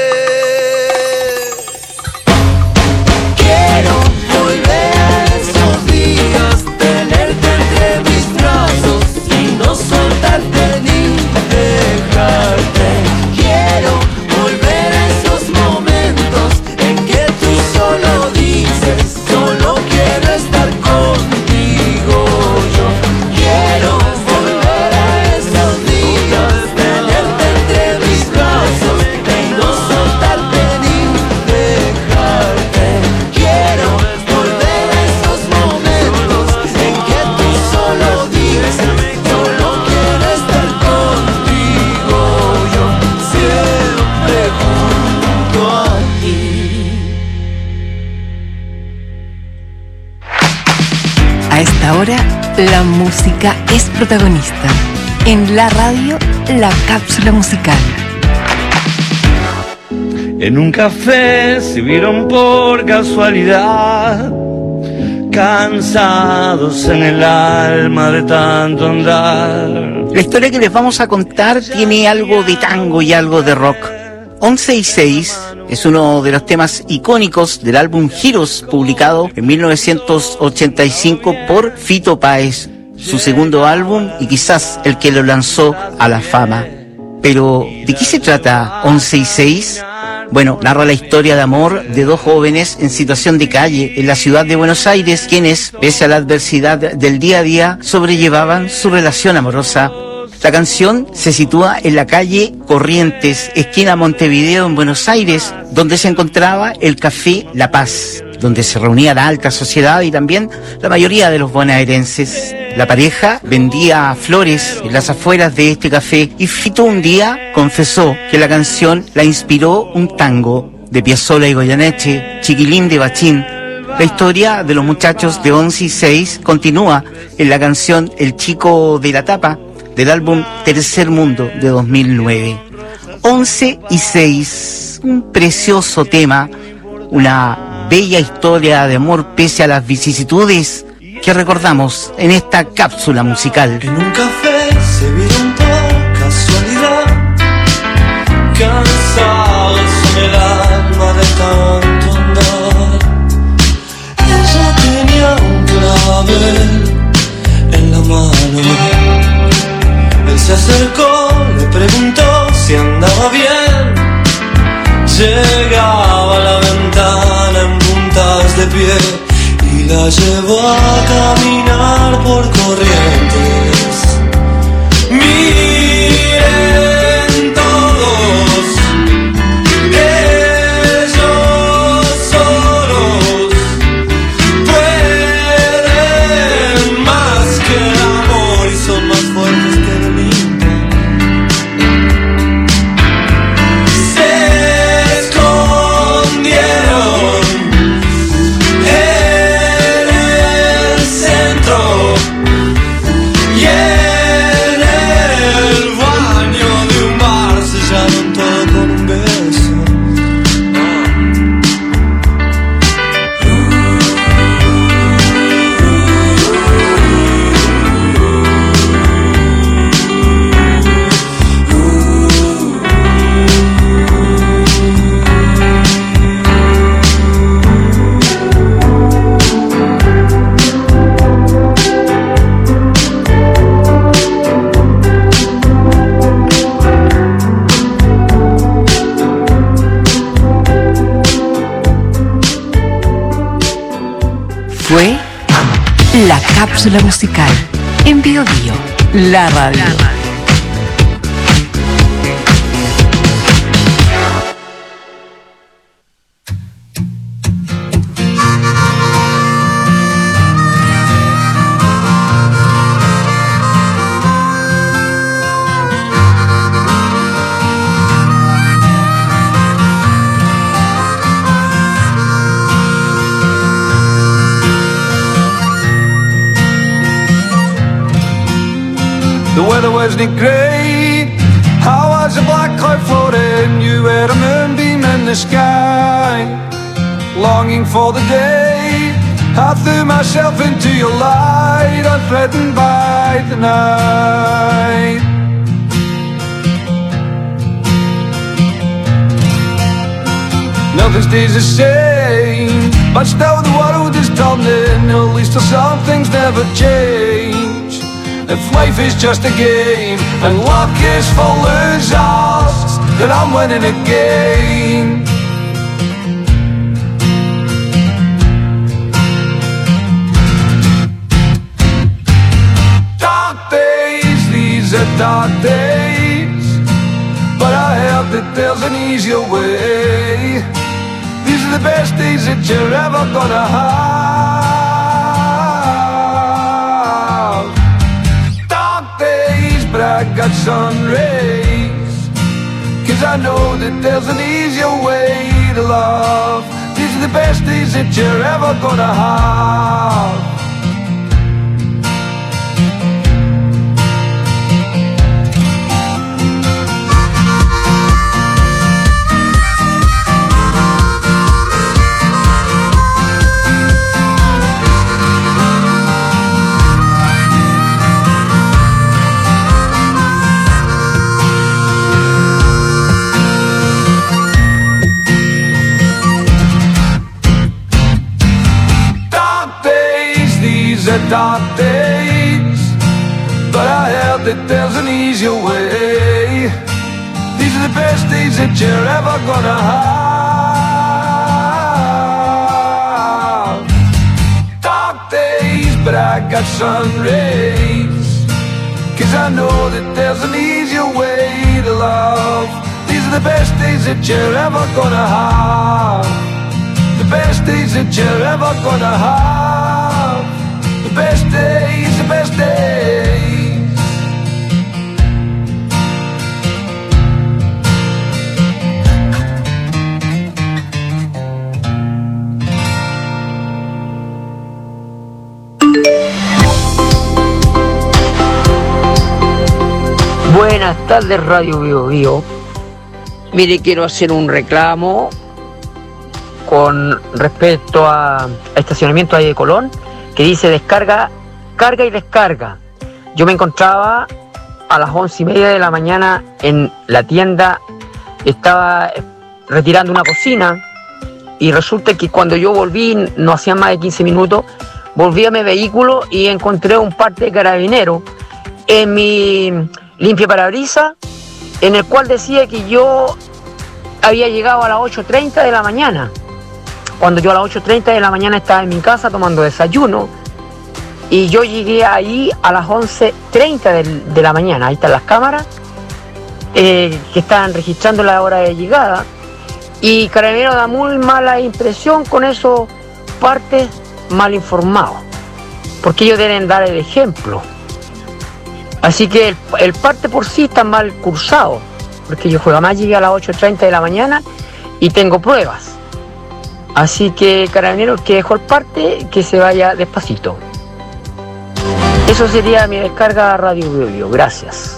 Quiero volver a esos días, tenerte entre mis brazos y no soltarte ni dejarte. Quiero volver a esos momentos en que tú solo dices, solo quiero estar contigo. Yo quiero volver a esos días, tenerte entre mis brazos y no A esta hora, la música es protagonista. En la radio, la cápsula musical. En un café se vieron por casualidad, cansados en el alma de tanto andar. La historia que les vamos a contar tiene algo de tango y algo de rock. once y seis es uno de los temas icónicos del álbum Heroes, publicado en mil novecientos ochenta y cinco por Fito Páez, su segundo álbum y quizás el que lo lanzó a la fama. Pero, ¿de qué se trata once y seis? Bueno, narra la historia de amor de dos jóvenes en situación de calle en la ciudad de Buenos Aires, quienes, pese a la adversidad del día a día, sobrellevaban su relación amorosa. La canción se sitúa en la calle Corrientes, esquina Montevideo, en Buenos Aires, donde se encontraba el Café La Paz, donde se reunía la alta sociedad y también la mayoría de los bonaerenses. La pareja vendía flores en las afueras de este café y Fito un día confesó que la canción la inspiró un tango de Piazzolla y Goyeneche, Chiquilín de Bachín. La historia de los muchachos de once y seis continúa en la canción El Chico de la Tapa, del álbum Tercer Mundo de dos mil nueve. once y seis, un precioso tema, una bella historia de amor pese a las vicisitudes que recordamos en esta cápsula musical. En un café se vieron por casualidad, cansados en el alma de tanto andar. Ella tenía un clavel en la mano. Él se acercó, le preguntó si andaba bien. Llegaba a la ventana en puntas de pie y la llevó a caminar por Corrientes. Miren todos, ellos solos pueden más que el amor y son más fuertes que el viento. Se escondieron en el centro y en el baño de un bar sellaron todo con un beso. Fue la cápsula musical en Bio Bio, la radio. The weather wasn't great. I was a black cloud floating. You were a moonbeam in the sky. Longing for the day I threw myself into your light, unthreatened by the night. Nothing stays the same, but still the world is turning. At least some things never change. If life is just a game and luck is for losers, then I'm winning again. Dark days, these are dark days, but I heard that there's an easier way. These are the best days that you're ever gonna have. But I got sun rays, cause I know that there's an easier way to love. These are the best days that you're ever gonna have. dark days, but I heard that there's an easier way. These are the best days that you're ever gonna have. Dark days, but I got sun rays, 'cause I know that there's an easier way to love. These are the best days that you're ever gonna have. The best days that you're ever gonna have. The best days, the best days. Buenas tardes, Radio Bio Bio. Mire, quiero hacer un reclamo con respecto a, a estacionamiento ahí de Colón, que dice descarga, carga y descarga. Yo me encontraba a las once y media de la mañana en la tienda, estaba retirando una cocina y resulta que cuando yo volví, no hacía más de quince minutos, volví a mi vehículo y encontré un parte de carabinero en mi limpia parabrisas, en el cual decía que yo había llegado a las ocho treinta de la mañana, cuando yo a las ocho treinta de la mañana estaba en mi casa tomando desayuno, y yo llegué ahí a las once treinta de, de la mañana. Ahí están las cámaras eh, que están registrando la hora de llegada, y Carabinero da muy mala impresión con esos partes mal informados, porque ellos deben dar el ejemplo. Así que el, el parte por sí está mal cursado, porque yo jamás llegué a las ocho treinta de la mañana y tengo pruebas. Así que Carabineros, que dejó el parte, que se vaya despacito. Eso sería mi descarga a Radio Bio Bio. Gracias.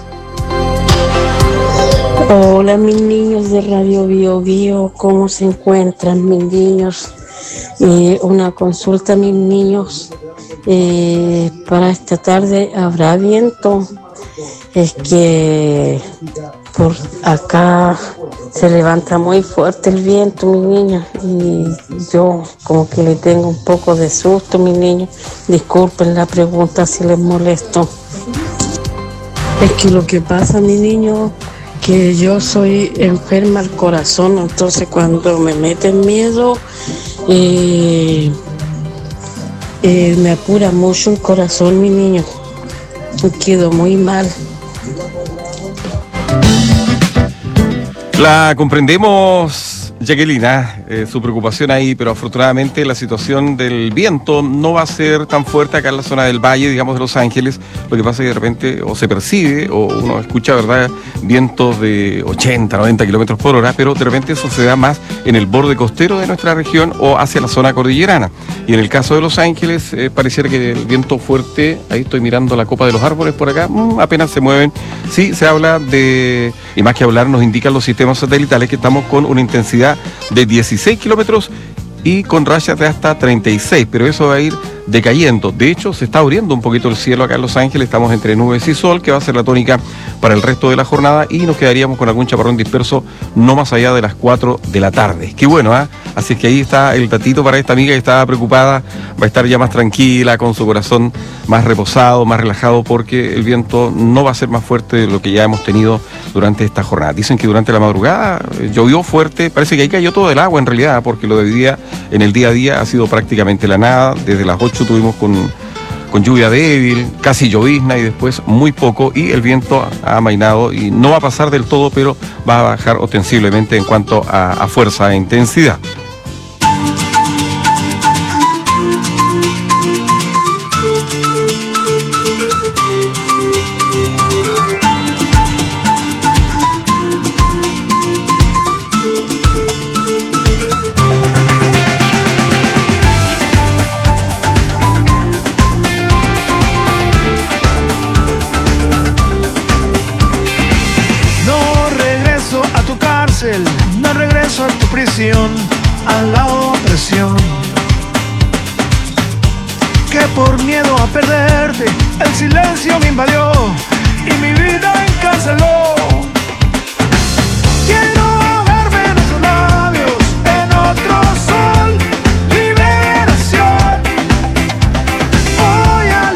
Hola, mis niños de Radio Bio Bio, ¿cómo se encuentran, mis niños? Eh, una consulta, mis niños. Eh, para esta tarde habrá viento. Es que por acá se levanta muy fuerte el viento, mi niña, y yo como que le tengo un poco de susto, mi niño. Disculpen la pregunta si les molesto. Es que lo que pasa, mi niño, que yo soy enferma al corazón, entonces cuando me meten miedo, eh, eh, me apura mucho el corazón, mi niño. Quedo muy mal. La comprendemos, Jacquelina, eh, su preocupación ahí, pero afortunadamente la situación del viento no va a ser tan fuerte acá en la zona del valle, digamos, de Los Ángeles. Lo que pasa es que de repente o se percibe o uno escucha, ¿verdad?, vientos de ochenta, noventa kilómetros por hora, pero de repente eso se da más en el borde costero de nuestra región o hacia la zona cordillerana. Y en el caso de Los Ángeles, eh, pareciera que el viento fuerte, ahí estoy mirando la copa de los árboles por acá, mmm, apenas se mueven. Sí, se habla de, y más que hablar, nos indican los sistemas satelitales que estamos con una intensidad de dieciséis kilómetros y con rayas de hasta treinta y seis, pero eso va a ir decayendo. De hecho, se está abriendo un poquito el cielo acá en Los Ángeles, estamos entre nubes y sol, que va a ser la tónica para el resto de la jornada, y nos quedaríamos con algún chaparrón disperso no más allá de las cuatro de la tarde. Qué bueno, ¿eh? Así que ahí está el datito para esta amiga que estaba preocupada, va a estar ya más tranquila, con su corazón más reposado, más relajado, porque el viento no va a ser más fuerte de lo que ya hemos tenido durante esta jornada. Dicen que durante la madrugada eh, llovió fuerte, parece que ahí cayó todo el agua en realidad, porque lo de hoy día, en el día a día, ha sido prácticamente la nada. Desde las ocho tuvimos con, con lluvia débil, casi llovizna y después muy poco, y el viento ha amainado y no va a pasar del todo, pero va a bajar ostensiblemente en cuanto a, a fuerza e intensidad. No regreso a tu prisión, a la opresión, que por miedo a perderte el silencio me invadió y mi vida encarceló. Quiero ahogarme en esos labios, en otro sol, liberación. Voy a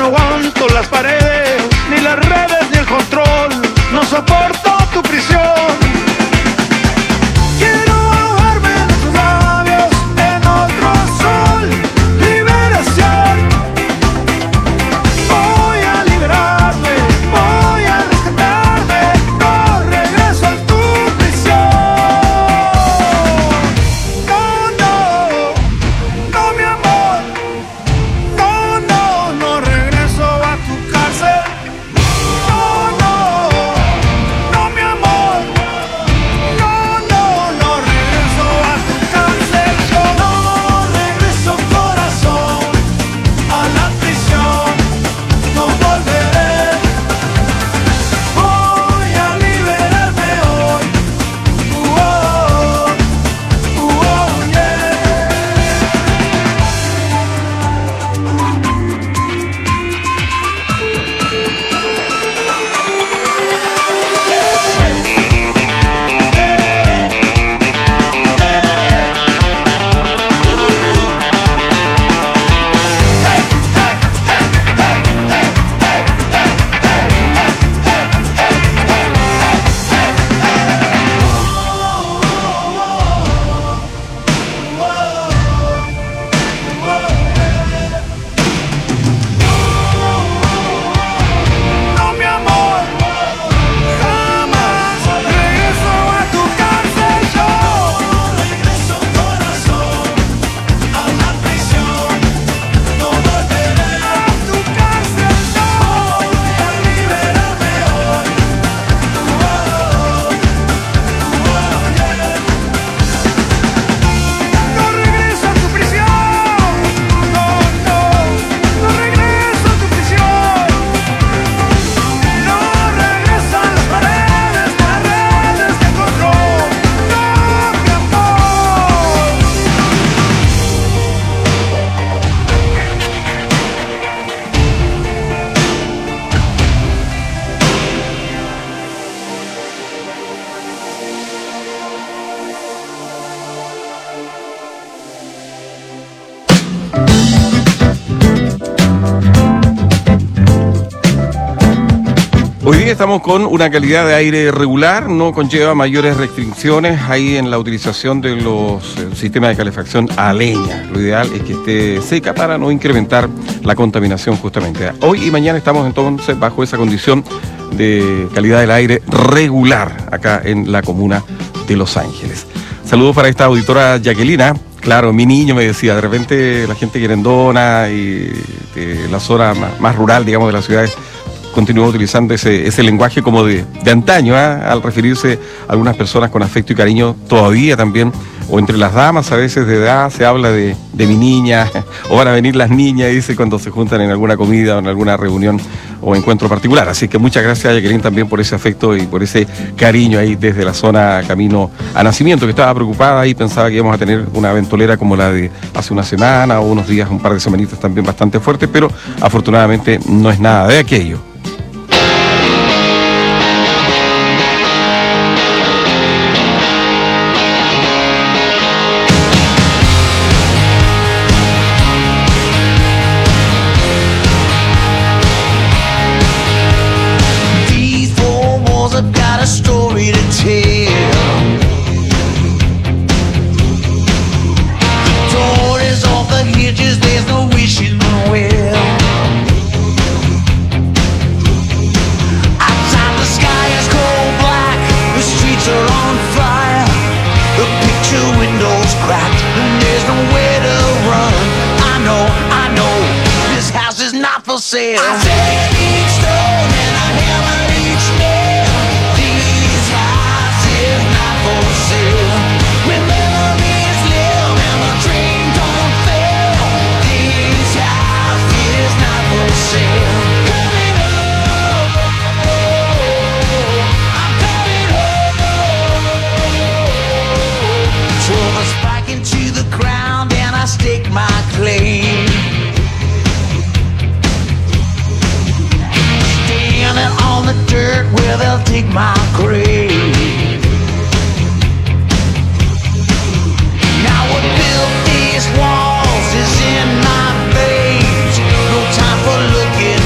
no aguanto las paredes, ni las redes, ni el control. No soporto tu prisión. Quiero ahogarme en tus labios, en otro sol. Liberación. Voy a liberarme, voy a rescatarme. No regreso a tu prisión. No, no, no, mi amor. No, no, no regreso a tu cárcel. No, no, no, mi amor. No, no, no regreso a tu cárcel. Yo no regreso, corazón, a la prisión. No volveré. Voy a liberarme hoy. Uh, oh, uh, oh, yeah. No, mi amor, jamás regreso a tu cárcel. Yo regreso, corazón, a la prisión. No volveré a tu cárcel. No voy a liberarme hoy. Uh, oh, uh, oh, yeah. No regreso a tu prisión. No, no, no regreso a tu prisión. No regresan las paredes, las redes de control. No, mi amor. Hoy día estamos con una calidad de aire regular, no conlleva mayores restricciones ahí en la utilización de los eh, sistemas de calefacción a leña. Lo ideal es que esté seca para no incrementar la contaminación justamente. Hoy y mañana estamos entonces bajo esa condición de calidad del aire regular acá en la comuna de Los Ángeles. Saludos para esta auditora Jacquelina. Claro, mi niño me decía, de repente la gente querendona y de la zona más, más rural, digamos, de las ciudades, continúa utilizando ese, ese lenguaje como de, de antaño, ¿eh? Al referirse a algunas personas con afecto y cariño todavía también, o entre las damas a veces de edad se habla de, de mi niña, o van a venir las niñas, dice, cuando se juntan en alguna comida o en alguna reunión o encuentro particular. Así que muchas gracias a Jacqueline también por ese afecto y por ese cariño ahí desde la zona camino a Nacimiento, que estaba preocupada y pensaba que íbamos a tener una ventolera como la de hace una semana o unos días, un par de semanitas también bastante fuerte, pero afortunadamente no es nada de aquello. Walls is in my veins. No time for looking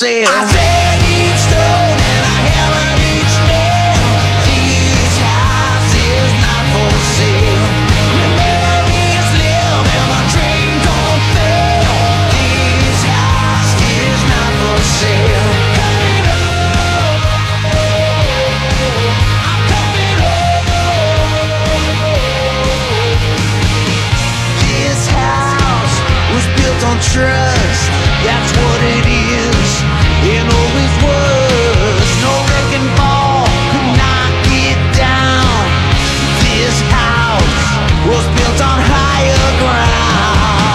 sale. I said each stone and I hammered each nail. This house is not for sale. When memories live and my dream don't fail. This house is not for sale. Coming home, I'm coming home. This house was built on trust. That's what it is, and always was. No wrecking ball could knock it down. This house was built on higher ground.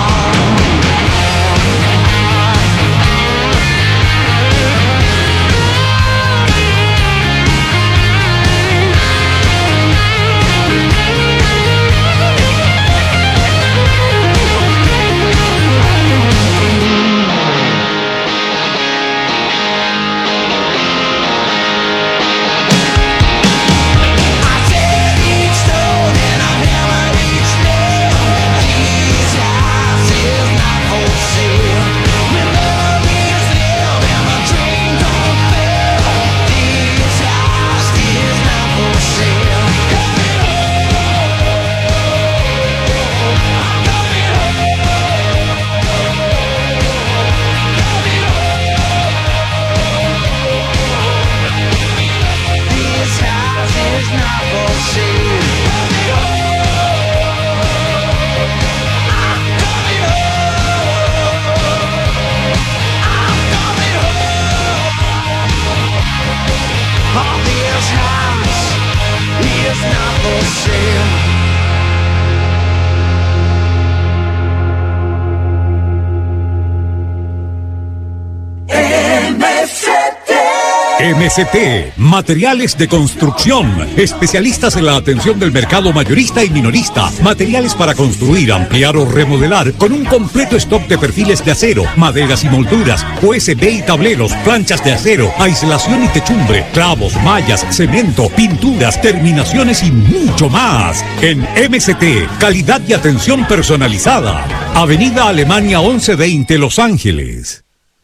M S T, Materiales de Construcción, especialistas en la atención del mercado mayorista y minorista, materiales para construir, ampliar o remodelar, con un completo stock de perfiles de acero, maderas y molduras, U S B y tableros, planchas de acero, aislación y techumbre, clavos, mallas, cemento, pinturas, terminaciones y mucho más. En M S T, calidad y atención personalizada. Avenida Alemania once veinte, Los Ángeles.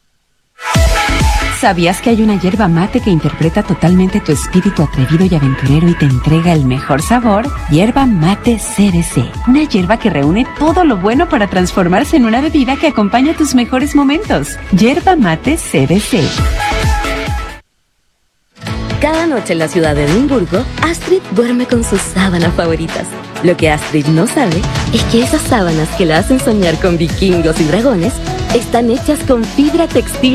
¿Sabías que hay una yerba mate que interpreta totalmente tu espíritu atrevido y aventurero y te entrega el mejor sabor? Yerba mate C B C. Una yerba que reúne todo lo bueno para transformarse en una bebida que acompaña tus mejores momentos. Yerba mate C B C. Cada noche en la ciudad de Edimburgo, Astrid duerme con sus sábanas favoritas. Lo que Astrid no sabe es que esas sábanas que la hacen soñar con vikingos y dragones están hechas con fibra textil